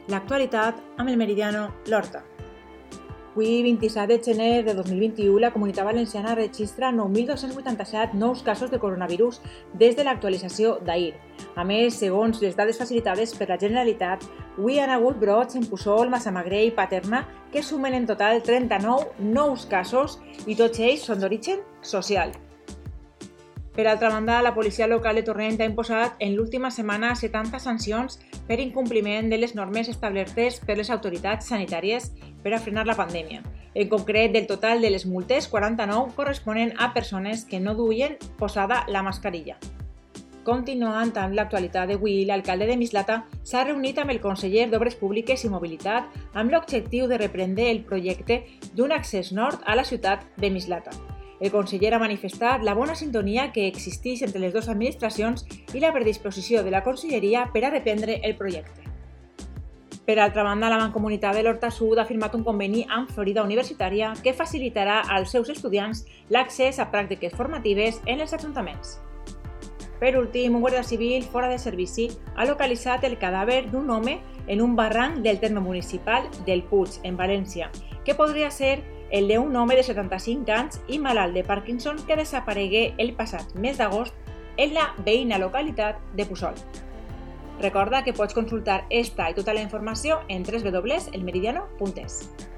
L'actualitat amb el Meridiano L'Horta. Avui, 27 de gener de 2021, la Comunitat Valenciana registra 9.287 nous casos de coronavirus des de l'actualització d'ahir. A més, segons les dades facilitades per la Generalitat, avui han hagut brots en Puçol, Massamagrell i Paterna, que sumen en total 39 nous casos i tots ells són d'origen social. Per altra banda, la policia local de Torrent ha imposat en l'última setmana 70 sancions per incompliment de les normes establertes per les autoritats sanitàries per a frenar la pandèmia. En concret, del total de les multes, 49 corresponen a persones que no duien posada la mascarilla. Continuant amb l'actualitat d'avui, l'alcalde de Mislata s'ha reunit amb el conseller d'Obres Públiques i Mobilitat amb l'objectiu de reprendre el projecte d'un accés nord a la ciutat de Mislata. El conseller ha manifestat la bona sintonia que existeix entre les dues administracions i la predisposició de la conselleria per a reprendre el projecte. Per altra banda, la Mancomunitat de l'Horta Sud ha firmat un conveni amb Florida Universitària que facilitarà als seus estudiants l'accés a pràctiques formatives en els ajuntaments. Per últim, un guàrdia civil fora de servici ha localitzat el cadàver d'un home en un barranc del terme municipal del Puig, en València, que podria ser el d'un home de 75 anys i malalt de Parkinson que desaparegué el passat mes d'agost en la veïna localitat de Puçol. Recorda que pots consultar esta i tota la informació en www.elmeridiano.es.